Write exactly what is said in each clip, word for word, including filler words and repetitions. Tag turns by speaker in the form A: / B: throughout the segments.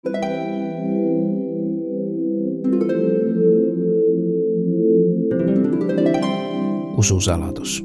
A: Ususaladus.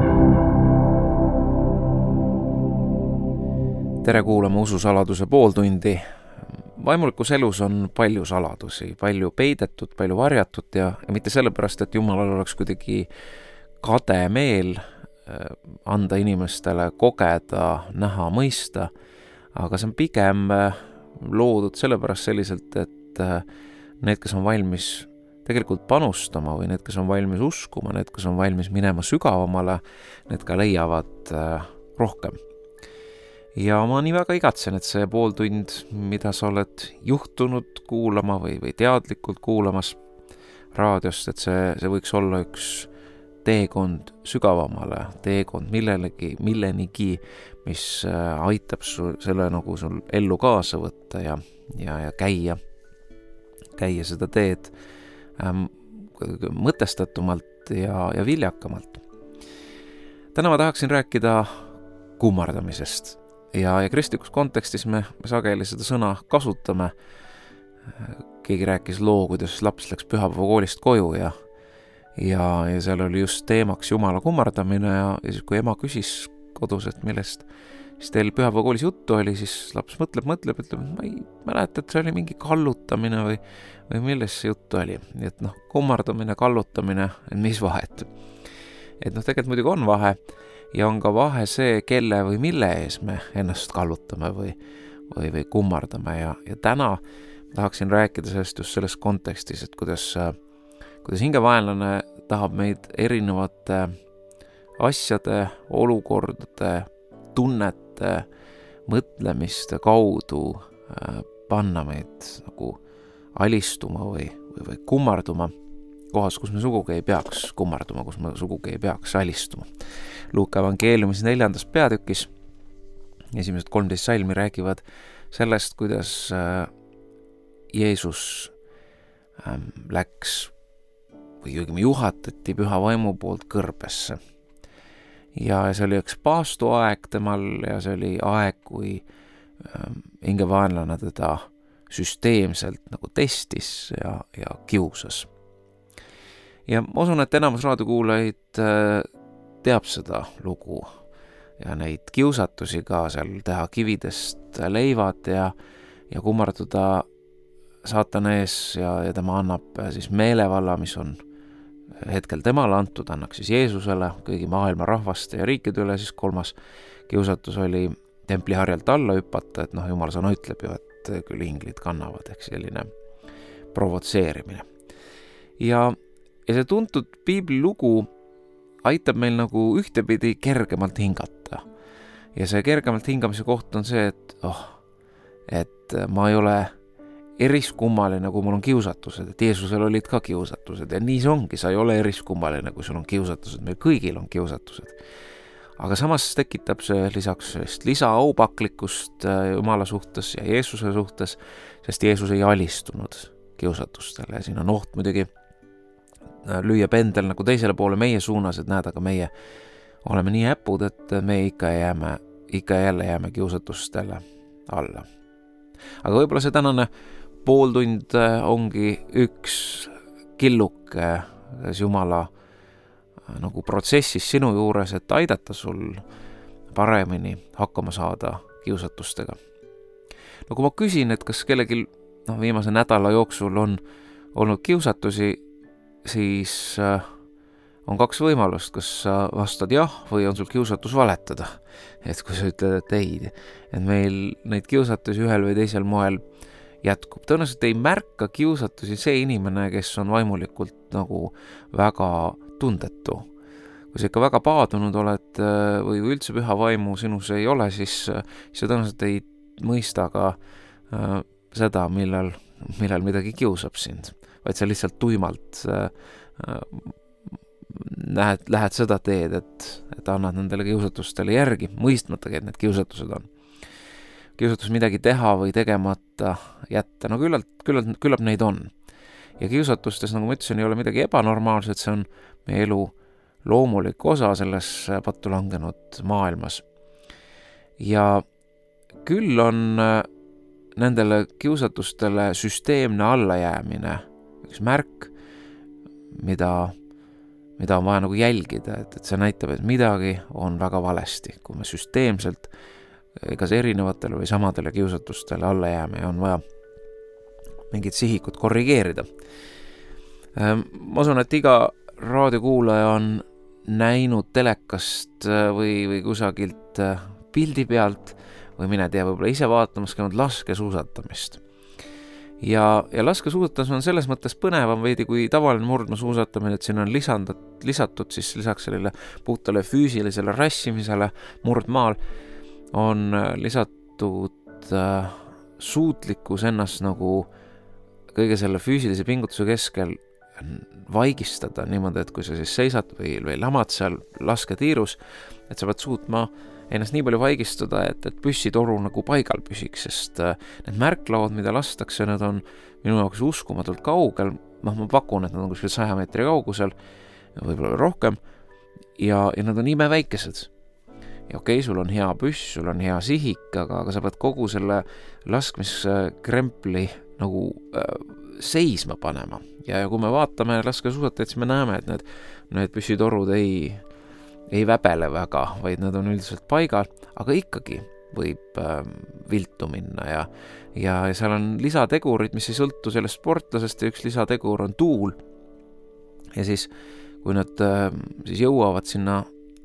A: Tere kuulama Ususaladuse pooltundi. Vaimulikus elus on palju saladusi, palju peidetud, palju varjatud ja, ja mitte sellepärast, et Jumalal oleks kuidagi kade meel anda inimestele kogeda, näha, mõista, aga see on pigem loodud sellepärast selliselt, et need, kes on valmis tegelikult panustama või need, kes on valmis uskuma, need, kes on valmis minema sügavamale, need ka leiavad rohkem. Ja ma nii väga igatsen, et see pooltund, mida sa oled juhtunud kuulama või, või teadlikult kuulamas raadiost, et see, see võiks olla üks teekond sügavamale, teekond millelegi, millenigi, mis aitab sul, selle nagu sul ellu kaasa võtta ja, ja, ja käia, käia seda teed ähm, mõtestatumalt ja, ja viljakamalt. Täna ma tahaksin rääkida kummardamisest. Ja, ja kristlikus kontekstis me, me sageli seda sõna kasutame. Keegi rääkis loo, kuidas laps läks pühapäevakoolist koju ja, ja, ja seal oli just teemaks Jumala kummardamine ja, ja siis kui ema küsis kodus, et millest siis teil pühapäevakoolis juttu oli, siis laps mõtleb, mõtleb, ütleb, et ma ei mäleta, et see oli mingi kallutamine või, või millest see juttu oli. Nii et noh, kummardamine, kallutamine, mis vahet? Et noh, tegelikult muidugi on vahe. Ja on ka vahe see, kelle või mille ees me ennast kallutame või, või, või kummardame. Ja, ja täna tahaksin rääkida sellest just selles kontekstis, et kuidas, kuidas hingevaenlane tahab meid erinevate asjade, olukordade, tunnete, mõtlemiste kaudu panna meid nagu alistuma või, või, või kummarduma kohas, kus me sugugi ei peaks kummarduma, kus me sugugi ei peaks alistuma. Luuka evangeeliumis neljandas peatükis esimesed kolmteist salmi räägivad sellest, kuidas Jeesus läks või õigemini juhatati püha vaimu poolt kõrbesse. Ja see oli üks paastuaeg temal ja see oli aeg, kui hingevaenlane teda süsteemselt nagu testis ja, ja kiusas. Ja ma usun, et enamus raadiokuulajaid teab seda lugu ja neid kiusatusi ka seal teha kividest leivad ja, ja kummarduda saatana ees ja, ja tema annab siis meelevalla, mis on hetkel temale antud, annaks siis Jeesusele, kõigi maailma rahvaste ja riikide üle. Siis kolmas kiusatus oli templiharjalt alla hüpata, et noh, Jumal sõna ütleb ju, et küll inglid kannavad, ehk selline provotseerimine. Ja Ja see tuntud piibli lugu aitab meil nagu ühtepidi kergemalt hingata. Ja see kergemalt hingamise koht on see, et oh, et ma ei ole eriskummaline, kui mul on kiusatused, et Jeesusel olid ka kiusatused ja nii see ongi, sa ei ole eriskummaline, kui sul on kiusatused, meil kõigil on kiusatused. Aga samas tekitab see lisaks lisa aupaklikkust Jumala suhtes ja Jeesuse suhtes, sest Jeesus ei alistunud kiusatustele ja siin on oht muidugi lüüa pendel nagu teisele poole meie suunas, et näed, aga meie oleme nii äpud, et me ikka jääme, ikka jälle jääme kiusatustele alla. Aga võib-olla see tänane pooltund ongi üks killuke Jumala nagu protsessis sinu juures, et aidata sul paremini hakkama saada kiusatustega. No kui ma küsin, et kas kellelgi no, viimase nädala jooksul on olnud kiusatusi, siis on kaks võimalust, kas sa vastad jah või on sul kiusatus valetada. Et kui sa ütled, et ei, et meil neid kiusatusi ühel või teisel moel jätkub. Tõenäoliselt ei märka kiusatusi see inimene, kes on vaimulikult nagu väga tundetu. Kui sa ikka väga paadunud oled või üldse püha vaimu sinus ei ole, siis sa tõenäoliselt ei mõista ka seda, millal, millal midagi kiusab sind. Vaid sa lihtsalt tuimalt äh, lähed, lähed seda teed, et, et annad nendele kiusatustele järgi, mõistmatagi, et need kiusatused on. Kiusatus midagi teha või tegemata jätta, no küllalt, küllalt, küllap neid on. Ja kiusatustes, nagu ma ütlesin, ei ole midagi ebanormaalset, see on meie elu loomulik osa selles pattu langenud maailmas. Ja küll on nendele kiusatustele süsteemne allajäämine, üks märk, mida, mida on vaja nagu jälgida, et, et see näitab, et midagi on väga valesti, kui me süsteemselt kas erinevatele või samadele kiusatustele alla jääme ja on vaja mingid sihikut korrigeerida. Ma usun, et iga raadiokuulaja on näinud telekast või, või kusagilt pildi pealt või mine tea, võib-olla ise vaatamas käinud laskesuusatamist. Ja, ja laskesuusatamine on selles mõttes põnevam veidi kui tavaline murdmaasuusatamine, et siin on lisandat, lisatud siis lisaks sellele puhtale füüsilisele rassimisele murdmaal on lisatud äh, suutlikkus ennast nagu kõige selle füüsilise pingutuse keskel vaigistada niimoodi, et kui sa siis seisad või, või lamad seal lasketiirus, et sa pead suutma ennast nii palju vaigistada, et, et püssitoru nagu paigal püsiks, sest äh, need märklaud, mida lastakse, need on minu jaoks uskumatult kaugel, noh, ma pakun, et nad on kuskil saja meetri kaugusel, võib-olla rohkem, ja, ja nad on imeväikesed. Ja okei, okay, sul on hea püss, sul on hea sihik, aga, aga sa pead kogu selle laskmiskrempli nagu äh, seisma panema. Ja, ja kui me vaatame laskesuusatajat, siis me näeme, et need, need püssitorud ei, ei väbele väga, vaid nad on üldiselt paigal, aga ikkagi võib äh, viltu minna ja, ja, ja seal on lisategurid, mis ei sõltu sellest sportlasest ja üks lisategur on tuul. Ja siis, kui nad äh, siis jõuavad sinna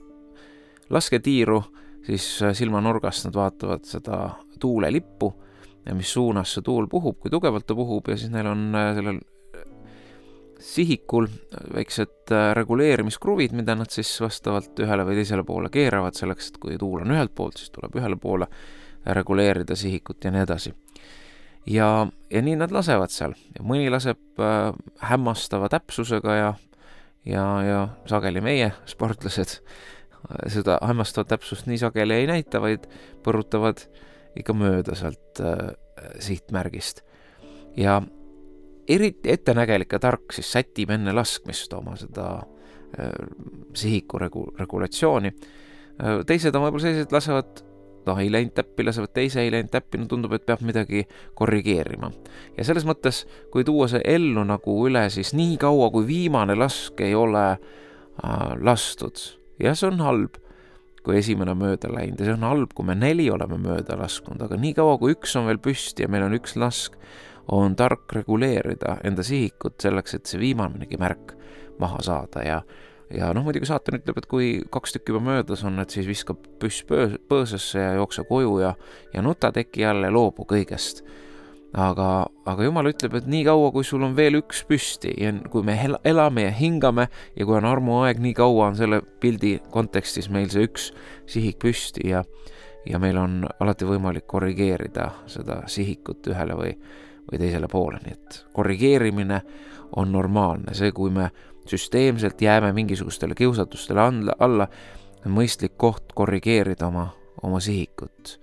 A: lasketiiru, siis silmanurgast nad vaatavad seda tuulelippu ja mis suunas see tuul puhub, kui tugevalt ta puhub ja siis neil on sellel sihikul väiksed reguleerimiskruvid, mida nad siis vastavalt ühele või teisele poole keeravad selleks, et kui tuul on ühelt poolt, siis tuleb ühele poole reguleerida sihikut ja nii edasi. Ja, ja nii nad lasevad seal ja mõni laseb äh, hämmastava täpsusega ja, ja, ja sageli meie sportlased seda hämmastavat täpsust nii sageli ei näita, vaid põrutavad ikka mööda sealt äh, sihtmärgist. Ja eriti ettenägelik ja tark siis sätib enne laskmist oma seda äh, sihiku regu- regulatsiooni. Äh, teised on võib-olla sellised, lasevad, noh, ei läinud täppi, lasevad teise, ei läinud täppi, no tundub, et peab midagi korrigeerima. Ja selles mõttes, kui tuua see ellu nagu üle, siis nii kaua, kui viimane lask ei ole äh, lastud, ja see on halb, kui esimene mööda läinud ja see on halb, kui me neli oleme mööda lasknud, aga nii kaua, kui üks on veel püsti ja meil on üks lask, on tark reguleerida enda sihikut selleks, et see viimanegi märk maha saada ja, ja noh, muidugi saatan ütleb, et kui kaks tükki juba möödas on, et siis viskab püss põõsesse ja jookse koju ja, ja nuta teki jälle loobu kõigest. Aga, aga Jumal ütleb, et nii kaua, kui sul on veel üks püsti ja kui me elame ja hingame ja kui on armuaeg, nii kaua on selle pildi kontekstis meil see üks sihik püsti ja, ja meil on alati võimalik korrigeerida seda sihikut ühele või, või teisele poole. Nii et korrigeerimine on normaalne. See, kui me süsteemselt jääme mingisugustele kiusatustele alla, on mõistlik koht korrigeerida oma, oma sihikut.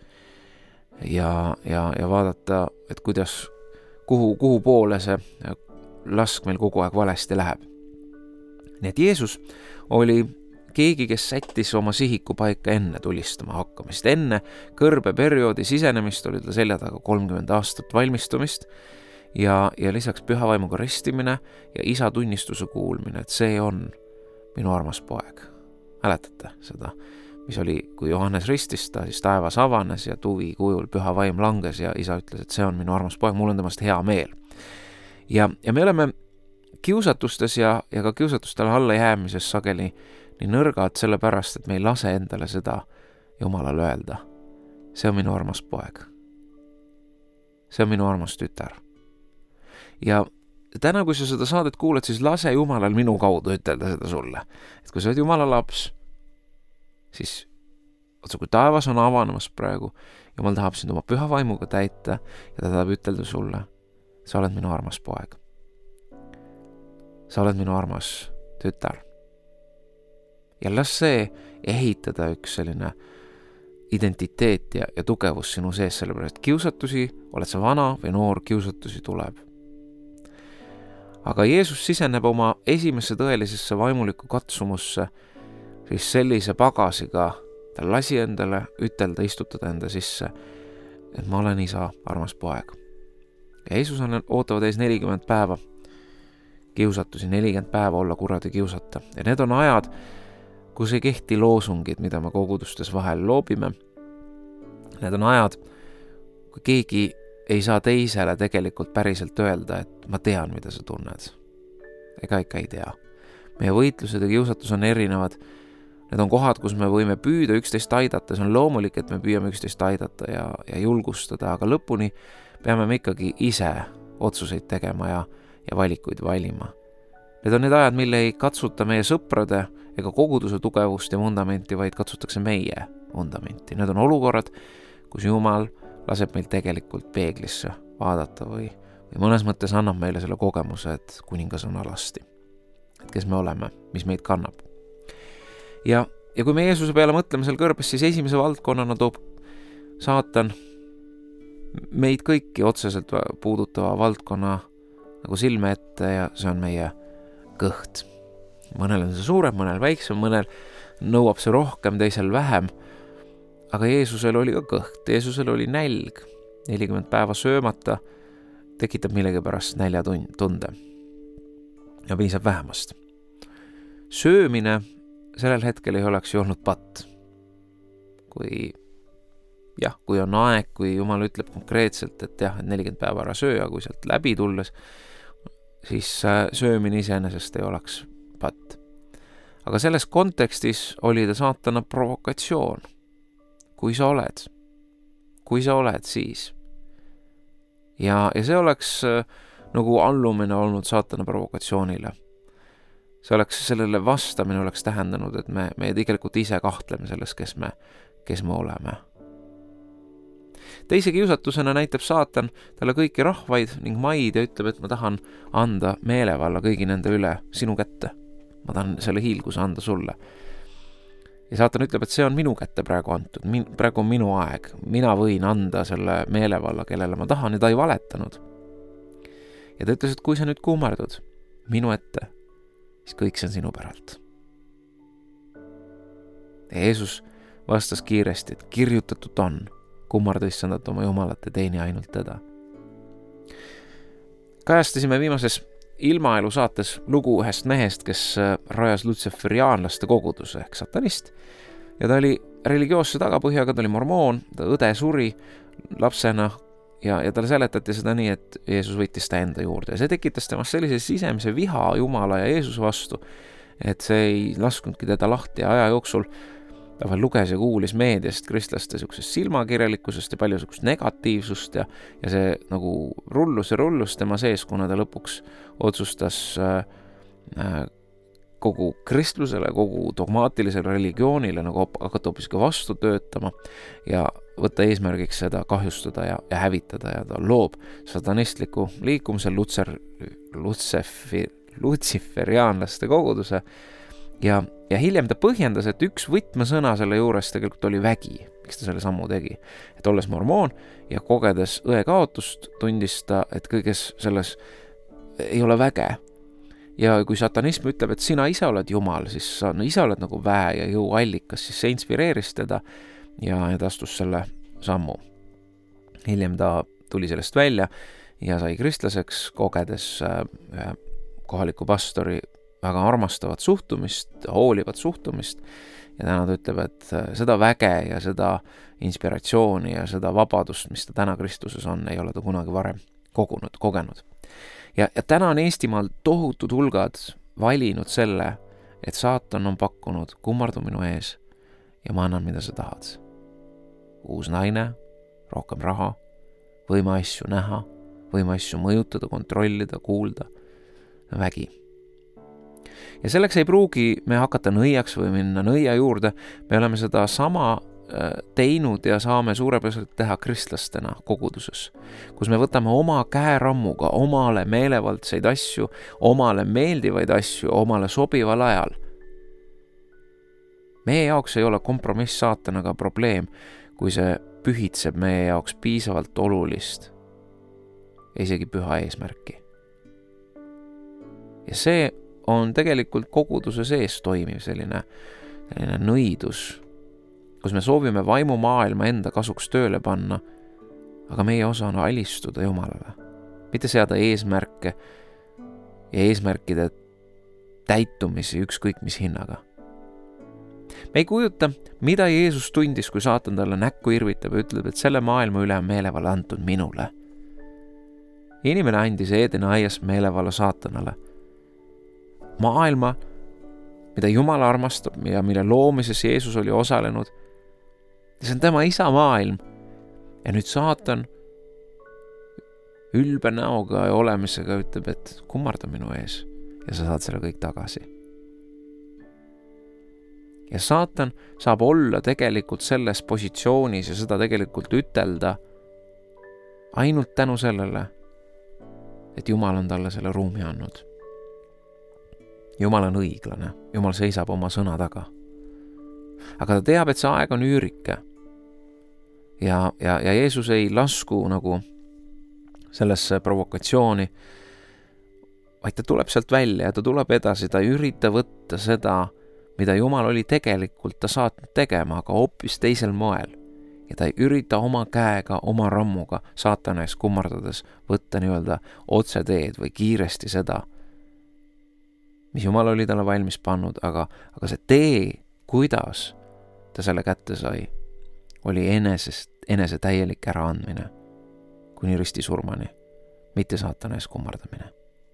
A: Ja, ja, ja vaadata, et kuidas, kuhu, kuhu poole see lask meil kogu aeg valesti läheb. Nii et Jeesus oli keegi, kes sättis oma sihiku paika enne tulistama hakkamist. Enne kõrbeperioodi sisenemist oli ta selja taga kolmkümmend aastat valmistumist ja, ja lisaks pühavaimuga ristimine ja isa tunnistuse kuulmine, et see on minu armas poeg. Mäletate seda? Mis oli, kui Johannes ristis ta, siis taevas avanes ja tuvi kujul püha vaim langes ja isa ütles, et see on minu armas poeg, mul on temast hea meel. Ja, ja me oleme kiusatustes ja, ja ka kiusatustele alla jäämises sageli nii nõrgad sellepärast, et me ei lase endale seda Jumalale öelda. See on minu armas poeg. See on minu armas tütar. Ja täna, kui sa seda saadet kuuled, siis lase Jumalal minu kaudu ütelda seda sulle. Et kui sa oled Jumala laps, siis otsa, kui taevas on avanemas praegu, Jumal tahab sind oma püha vaimuga täita ja ta tahab ütelda sulle, sa oled minu armas poeg. Sa oled minu armas tütar. Ja las see ehitada üks selline identiteet ja, ja tugevus sinu sees, sellepärast kiusatusi, oled sa vana või noor, kiusatusi tuleb. Aga Jeesus siseneb oma esimesse tõelisesse vaimulikku katsumusse siis sellise pagasiga ta lasi endale ütelda, istutada enda sisse et ma olen isa armas poeg. Ja Jeesus on ootavad ees nelikümmend päeva kiusatusi, nelikümmend päeva olla kuradi kiusata. Ja need on ajad, kus ei kehti loosungid, mida me kogudustes vahel loobime. Need on ajad, kui keegi ei saa teisele tegelikult päriselt öelda, et ma tean, mida sa tunned. Ega ikka ei tea. Meie võitlused ja kiusatus on erinevad. Need on kohad, kus me võime püüda üksteist aidata. See on loomulik, et me püüame üksteist aidata ja, ja julgustada, aga lõpuni peame me ikkagi ise otsuseid tegema ja, ja valikuid valima. Need on need ajad, mille ei katsuta meie sõprade ega koguduse tugevust ja vundamenti, vaid katsutakse meie vundamenti. Need on olukorrad, kus Jumal laseb meil tegelikult peeglisse vaadata või, või mõnes mõttes annab meile selle kogemuse, et kuningas on alasti. Et kes me oleme, mis meid kannab. Ja, ja kui me Jeesuse peale mõtleme seal kõrbes, siis esimese valdkonnana toob saatan meid kõiki otseselt puudutava valdkonna nagu silme ette ja see on meie kõht. Mõnel on see suurem, mõnel väiksem, mõnel nõuab see rohkem, teisel vähem. Aga Jeesusel oli ka kõht, Jeesusel oli nälg. nelikümmend päeva söömata tekitab millegi pärast näljatunde. Ja piisab vähemast. Söömine sellel hetkel ei oleks ju olnud patt. Kui, jah, kui on aeg, kui Jumal ütleb konkreetselt, et jah, et nelikümmend päeva ära söö, kui sealt läbi tulles, siis söömine iseenesest ei oleks patt. Aga selles kontekstis oli ta saatana provokatsioon. Kui sa oled, kui sa oled siis. Ja, ja see oleks nagu allumine olnud saatana provokatsioonile. See oleks, sellele vastamine oleks tähendanud, et me, me tegelikult ise kahtleme selles, kes me, kes me oleme. Teise kiusatusena näitab saatan talle kõiki rahvaid ning maid ja ütleb, et ma tahan anda meelevalla kõigi nende üle sinu kätte. Ma tahan selle hiilguse anda sulle. Ja saatan ütleb, et see on minu kätte praegu antud. Min, praegu on minu aeg. Mina võin anda selle meelevalla, kellele ma tahan ja ta ei valetanud. Ja ta ütles, et kui sa nüüd kummardud minu ette, siis kõik see on sinu päralt. Ja Jeesus vastas kiiresti, et kirjutatud on, kummarda issandat oma jumalat ja teeni ainult teda. Kajastasime viimases ilmaelu saates lugu ühest mehest, kes rajas lutseferiaanlaste koguduse ehk satanist. Ja ta oli religioosse tagapõhjaga, ta oli mormoon, ta õde suri lapsena ja, ja talle seletati seda nii, et Jeesus võttis ta enda juurde. Ja see tekitas temast sellise sisemise viha Jumala ja Jeesuse vastu, et see ei lasknudki teda lahti ja aja jooksul ta veel luges ja kuulis meediast kristlaste sellisest silmakirjalikkusest ja palju sellisest negatiivsust ja, ja see nagu rullus ja rullus tema sees, kuna ta lõpuks otsustas äh, kogu kristlusele, kogu dogmaatilisele religioonile nagu hakata hoopis ka vastu töötama ja võtta eesmärgiks seda kahjustada ja, ja hävitada ja ta loob satanistliku liikumise lutser, lutsefir, lutsiferiaanlaste koguduse ja Ja hiljem ta põhjendas, et üks võtmesõna selle juures tegelikult oli vägi, miks ta selle sammu tegi. Et olles mormoon ja kogedes õe kaotust, tundis ta, et kõiges selles ei ole väge. Ja kui satanism ütleb, et sina ise oled Jumal, siis sa no, ise oled nagu väe ja jõu allikas, siis see inspireeris teda ja, ja ta astus selle sammu. Hiljem ta tuli sellest välja ja sai kristlaseks, kogedes ühe kohaliku pastori väga armastavat suhtumist, hoolivat suhtumist ja täna ta ütleb, et seda väge ja seda inspiratsiooni ja seda vabadust, mis ta täna Kristuses on, ei ole ta kunagi varem kogunud, kogenud. Ja, ja täna on Eestimaal tohutud hulgad valinud selle, et saatan on pakkunud kummardu minu ees ja ma annan, mida sa tahad. Uus naine, rohkem raha, võime asju näha, võime asju mõjutada, kontrollida, kuulda, vägi. Ja selleks ei pruugi me hakata nõiaks või minna nõia juurde, me oleme seda sama teinud ja saame suurepäraselt teha kristlastena koguduses, kus me võtame oma käerammuga omale meelevaldseid asju, omale meeldivaid asju, omale sobival ajal. Meie jaoks ei ole kompromiss saatanaga probleem, kui see pühitseb meie jaoks piisavalt olulist, isegi püha eesmärki. Ja see on tegelikult koguduse sees toimiv selline, selline nõidus, kus me soovime vaimumaailma enda kasuks tööle panna aga meie osa on alistuda Jumalale, mitte seada eesmärke ja eesmärkide täitumisi ükskõik mis hinnaga. Me ei kujuta, mida Jeesus tundis, kui saatan talle näkku irvitab ja ütleb, et selle maailma üle on meelevalla antud minule. Inimene andis Eedeni aias meelevalla saatanale. Maailma, mida Jumal armastab ja mille loomises Jeesus oli osalenud, see on tema isa maailm. Ja nüüd saatan ülbe näoga ja olemisega ütleb, et kummarda minu ees ja sa saad selle kõik tagasi. Ja saatan saab olla tegelikult selles positsioonis ja seda tegelikult ütelda ainult tänu sellele, et Jumal on talle selle ruumi andnud. Jumal on õiglane, Jumal seisab oma sõna taga. Aga ta teab, et see aeg on üürike. Ja, ja, ja Jeesus ei lasku nagu sellesse provokatsiooni, vaid ta tuleb sealt välja ja ta tuleb edasi, ta ei ürita võtta seda, mida Jumal oli tegelikult ta saatnud tegema, aga hoopis teisel moel. Ja ta ei ürita oma käega, oma rammuga saatana ees kummardades võtta nii-öelda otse teed või kiiresti seda, mis Jumal oli talle valmis pannud, aga, aga see tee, kuidas ta selle kätte sai, oli enesest, enese täielik äraandmine kuni ristisurmani, mitte saatana ees kummardamine.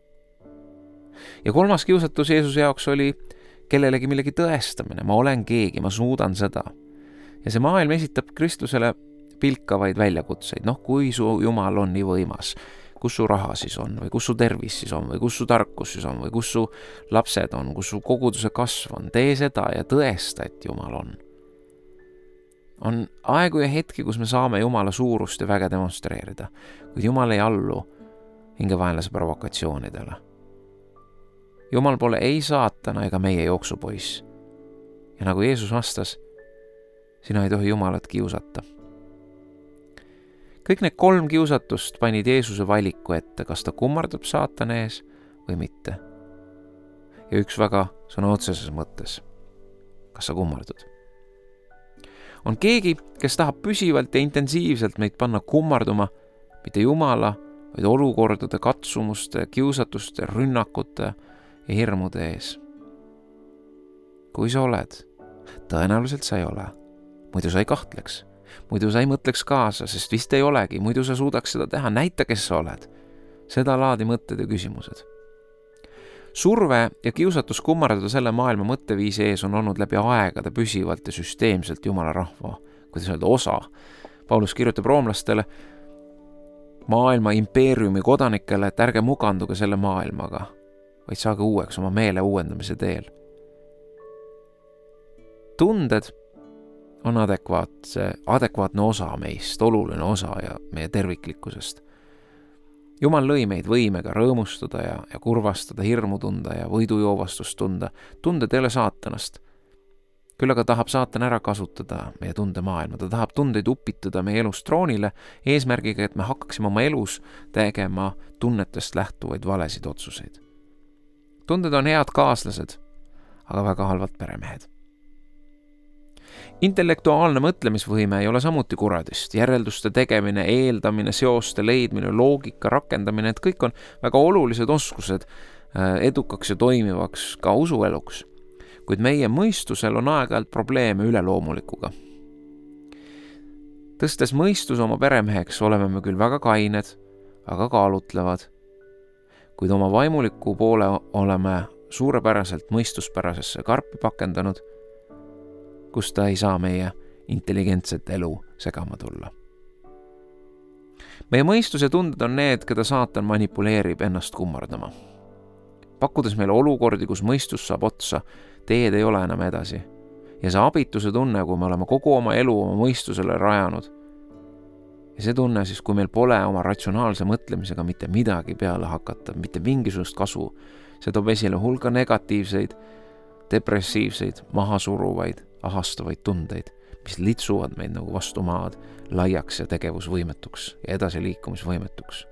A: Ja kolmas kiusatus Jeesuse jaoks oli kellelegi millegi tõestamine. Ma olen keegi, ma suudan seda. Ja see maailm esitab Kristlusele pilkavaid väljakutseid. Noh, kui su Jumal on nii võimas, kus su raha siis on või kus su tervis siis on või kus su tarkus siis on või kus su lapsed on, kus su koguduse kasv on. Tee seda ja tõesta, et Jumal on. On aegu ja hetki, kus me saame Jumala suurust ja väge demonstreerida, kuid Jumal ei allu hingevaenlase provokatsioonidele. Jumal pole ei saatana ega meie jooksupoiss. Ja nagu Jeesus vastas, sina ei tohi Jumalat kiusata. Kõik need kolm kiusatust panid Jeesuse valiku ette, kas ta kummardab saatana ees või mitte. Ja üks väga sõna otseses mõttes. Kas sa kummardud? On keegi, kes tahab püsivalt ja intensiivselt meid panna kummarduma, mitte Jumala, vaid olukordade, katsumuste, kiusatuste, rünnakute ja hirmude ees. Kui sa oled, tõenäoliselt sa ei ole. Muidu sa ei kahtleks. Muidu sa ei mõtleks kaasa, sest vist ei olegi. Muidu sa suudaks seda teha. Näita, kes sa oled. Seda laadi mõtted ja küsimused. Surve ja kiusatus kummardada selle maailma mõtteviisi ees on olnud läbi aegade püsivalt ja süsteemselt Jumala rahva, kuidas öelda, osa. Paulus kirjutab roomlastele maailma impeeriumi kodanikele, et ärge muganduge selle maailmaga, vaid saage uueks oma meele uuendamise teel. Tunded on adekvaatse, adekvaatne osa meist, oluline osa ja meie terviklikkusest. Jumal lõi meid võimega rõõmustada ja, ja kurvastada, hirmu tunda ja võidujoovastust tunda. Tunded ei ole saatanast. Küll aga tahab saatan ära kasutada meie tundemaailma. Ta tahab tundeid upitada meie elus troonile eesmärgiga, et me hakkaksime oma elus tegema tunnetest lähtuvaid valesid otsuseid. Tunded on head kaaslased, aga väga halvad peremehed. Intellektuaalne mõtlemisvõime ei ole samuti kuradist. Järelduste tegemine, eeldamine, seoste leidmine, loogika rakendamine, et kõik on väga olulised oskused edukaks ja toimivaks ka usueluks. Kuid meie mõistusel on aeg-ajalt probleeme üleloomulikuga. Tõstes mõistus oma peremeheks oleme me küll väga kained, aga kaalutlevad. Kuid oma vaimuliku poole oleme suurepäraselt mõistuspärasesse karpi pakendanud, kus ta ei saa meie intelligentset elu segama tulla. Meie mõistus ja tunded on need, keda saatan manipuleerib ennast kummardama. Pakkudes meile olukordi, kus mõistus saab otsa, teed ei ole enam edasi. Ja see abituse tunne, kui me oleme kogu oma elu oma mõistusele rajanud. Ja see tunne siis, kui meil pole oma ratsionaalse mõtlemisega mitte midagi peale hakata, mitte mingisugust kasu, see toob esile hulga negatiivseid, depressiivseid, mahasuruvaid, ahastavaid tundeid, mis litsuvad meid nagu vastu maad laiaks ja tegevusvõimetuks ja edasiliikumisvõimetuks.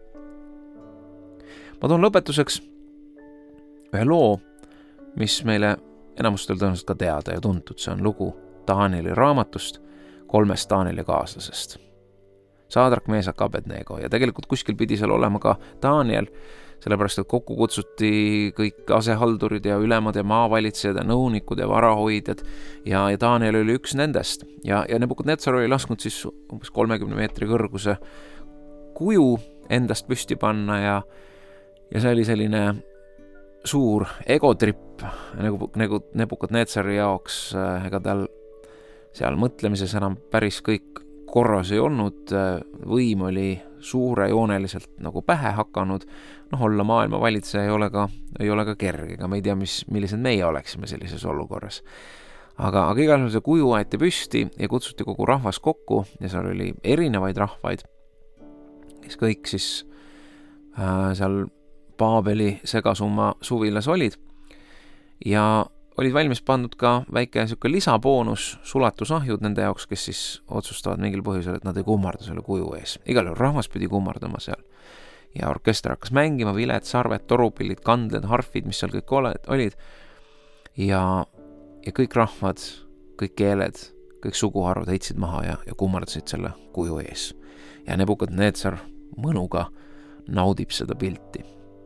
A: Ma toon lõpetuseks ühe loo, mis meile enamustel tõenäoliselt ka teada ja tuntud. See on lugu Danieli raamatust kolmest Danieli kaaslasest. Saadrak, Meesak, Abednego ja tegelikult kuskil pidi seal olema ka Daniel, sellepärast, et kokku kutsuti kõik asehaldurid ja ülemad ja maavalitsejad ja nõunikud ja varahoidjad ja, ja Daniel oli üks nendest ja, ja Nebukadnetsar oli lasknud siis umbes kolmekümne meetri kõrguse kuju endast püsti panna ja, ja see oli selline suur egotripp nagu, nagu Nebukadnetsari jaoks, ega tal seal mõtlemises enam päris kõik korras ei olnud, võim oli suurejooneliselt nagu pähe hakanud, noh, olla maailma valitseja ei ole ka, ei ole ka kerge, ega me ei tea, mis, millised meie oleksime sellises olukorras. Aga, aga igal juhul see kuju aeti püsti ja kutsuti kogu rahvas kokku ja seal oli erinevaid rahvaid, kes kõik siis äh, seal Paabeli segasumma suvilas olid ja olid valmis pandud ka väike siuke lisaboonus, sulatusahjud nende jaoks, kes siis otsustavad mingil põhjusel, et nad ei kummarda selle kuju ees. Igal juhul rahvas pidi kummardama seal. Ja orkester hakkas mängima, viled, sarved, torupillid, kandled, harfid, mis seal kõik olid. Ja, ja kõik rahvad, kõik keeled, kõik suguharud heitsid maha ja, ja kummardasid selle kuju ees. Ja Nebukadnetsar mõnuga naudib seda pilti.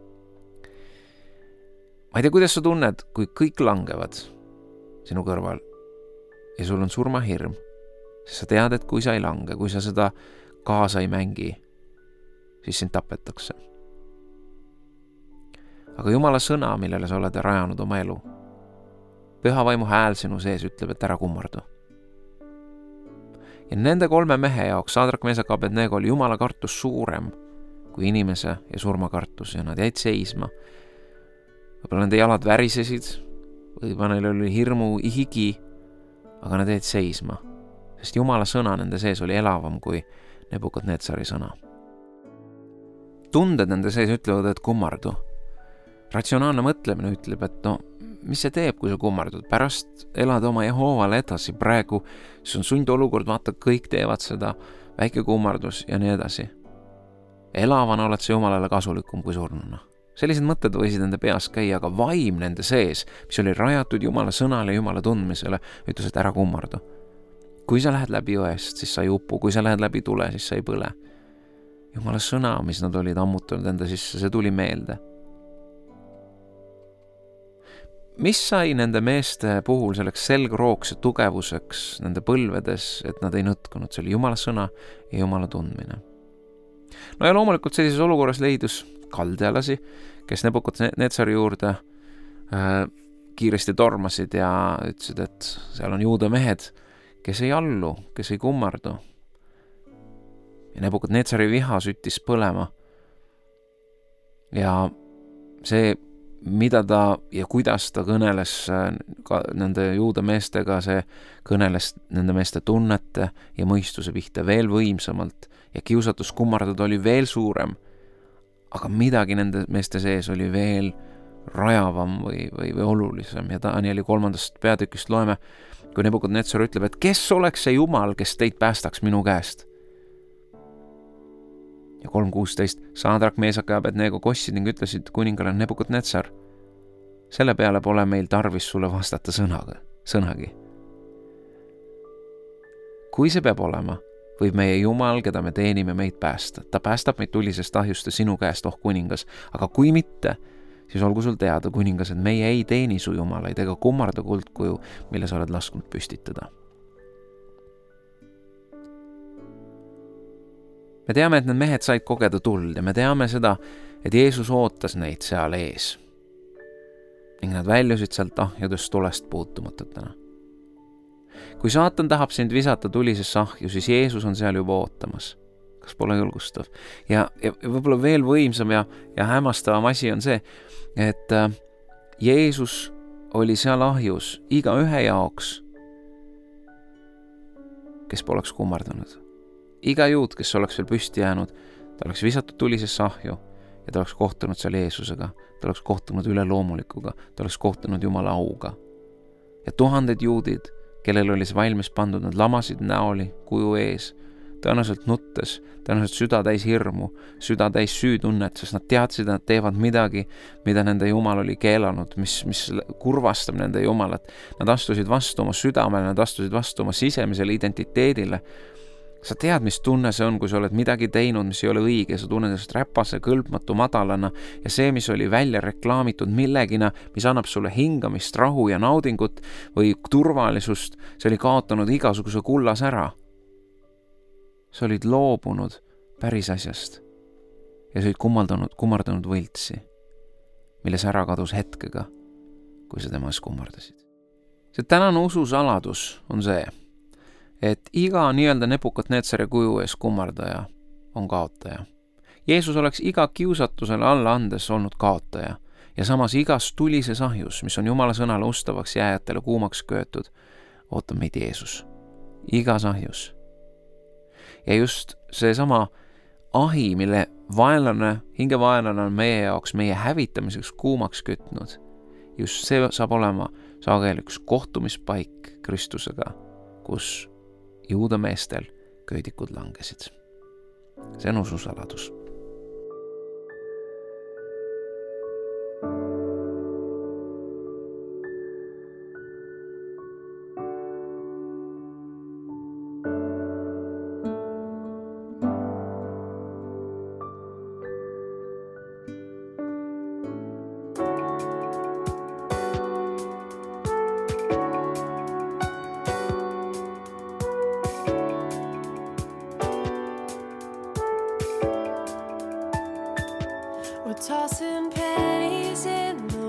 A: Ma ei tea, kuidas sa tunned, kui kõik langevad sinu kõrval ja sul on surmahirm, sest sa tead, et kui sa ei lange, kui sa seda kaasa ei mängi, siis sind tapetakse. Aga Jumala sõna, millele sa oled rajanud oma elu, püha vaimu hääl sinu sees ütleb, et ära kummardu. Ja nende kolme mehe jaoks, Saadrak, Meesak, Abednego, oli Jumala kartus suurem kui inimese ja surmakartus ja nad jäid seisma. Võib-olla nende jalad värisesid, võib-olla neil oli hirmu higi, aga nad jäid seisma, sest Jumala sõna nende sees oli elavam kui Nebukadnetsari sõna. Tunded nende sees ütlevad, et kummardu. Ratsionaalne mõtlemine ütleb, et no, mis see teeb, kui sa kummardud? Pärast elad oma Jehoovale edasi, praegu see on sundolukord, vaata, kõik teevad seda, väike kummardus ja nii edasi. Elavana oled sa Jumalale kasulikum kui surnuna. Sellised mõtted võisid nende peas käia, aga vaim nende sees, mis oli rajatud Jumala sõnale ja Jumala tundmisele, ütles, et ära kummardu. Kui sa lähed läbi õest, siis sa ei upu, kui sa lähed läbi tule, siis sa ei põle. Jumala sõna, mis nad olid ammutanud enda sisse, see tuli meelde. Mis sai nende meeste puhul selleks selgrooks ja tugevuseks nende põlvedes, et nad ei nõtkunud, see oli Jumala sõna ja Jumala tundmine. No ja loomulikult sellises olukorras leidus kaldealasi, kes Nebukadnetsari juurde äh, kiiresti tormasid ja ütlesid, et seal on juuda mehed, kes ei allu, kes ei kummardu. Ja Nebukadnetsari viha süttis põlema. Ja see, mida ta ja kuidas ta kõneles ka nende juuda meestega, see kõneles nende meeste tunnete ja mõistuse pihta veel võimsamalt ja kiusatus kummardada oli veel suurem. Aga midagi nende meeste sees oli veel rajavam või, või, või olulisem ja Danieli kolmandast peatükist loeme, kui Nebukadnetsar ütleb, et kes oleks see Jumal, kes teid päästaks minu käest? Ja kolm kuusteist, Saadrak, Meesak ja Abednego kossid ning ütlesid kuningale Nebukadnetsar, selle peale pole meil tarvis sulle vastata sõnaga, sõnagi. Kui see peab olema, võib meie Jumal, keda me teenime, meid päästa. Ta päästab meid tulisest ahjuste sinu käest, oh kuningas. Aga kui mitte, siis olgu sul teada, kuningas, et meie ei teeni su Jumalaid ega kummarda kuldkuju, mille sa oled lasknud püstitada. Me teame, et need mehed said kogeda tuld ja me teame seda, et Jeesus ootas neid seal ees. Ning nad väljusid sealt ahjudest tulest puutumatutena. Kui saatan tahab sind visata tulisesse ahju, siis Jeesus on seal juba ootamas. Kas pole julgustav? Ja, ja võib-olla veel võimsam ja, ja hämmastavam asi on see, et äh, Jeesus oli seal ahjus iga ühe jaoks, kes poleks kummardanud. Iga juud, kes oleks veel püsti jäänud, ta oleks visatud tulisesse ahju ja ta oleks kohtunud seal Jeesusega, ta oleks kohtunud üle loomulikuga, ta oleks kohtunud Jumala auga. Ja tuhanded juudid, kellel oli see valmis pandud, nad lamasid näoli kuju ees, tõenäoliselt nuttes, tõenäoliselt süda täis hirmu, süda täis süütunnet, sest nad teadsid, nad teevad midagi, mida nende Jumal oli keelanud, mis, mis kurvastab nende Jumalat. Nad astusid vastu oma südamele, nad astusid vastu oma sisemisele identiteedile. Sa tead, mis tunne see on, kui sa oled midagi teinud, mis ei ole õige, sa tunned ennast räpase, kõlbmatu, madalana ja see, mis oli välja reklaamitud millegina, mis annab sulle hingamist, rahu ja naudingut või turvalisust, see oli kaotanud igasuguse kullas ära. Sa olid loobunud päris asjast ja sa olid kummardanud, kummardanud võltsi, milles ära kadus hetkega, kui sa temas kummardasid. See tänane usu saladus on see, et iga nii-öelda Nebukadnetsari kuju ees kummardaja on kaotaja. Jeesus oleks iga kiusatusele alla andes olnud kaotaja ja samas igas tulises ahjus, mis on Jumala sõnale ustavaks jääjatele kuumaks köetud, ootab meid Jeesus. Igas ahjus. Ja just see sama ahi, mille vaenlane, hingevaenlane on meie jaoks meie hävitamiseks kuumaks kütnud, just see saab olema sageli üks kohtumispaik Kristusega, kus juuda meestel köidikud langesid. See on usu saladus.
B: We're tossing pennies in the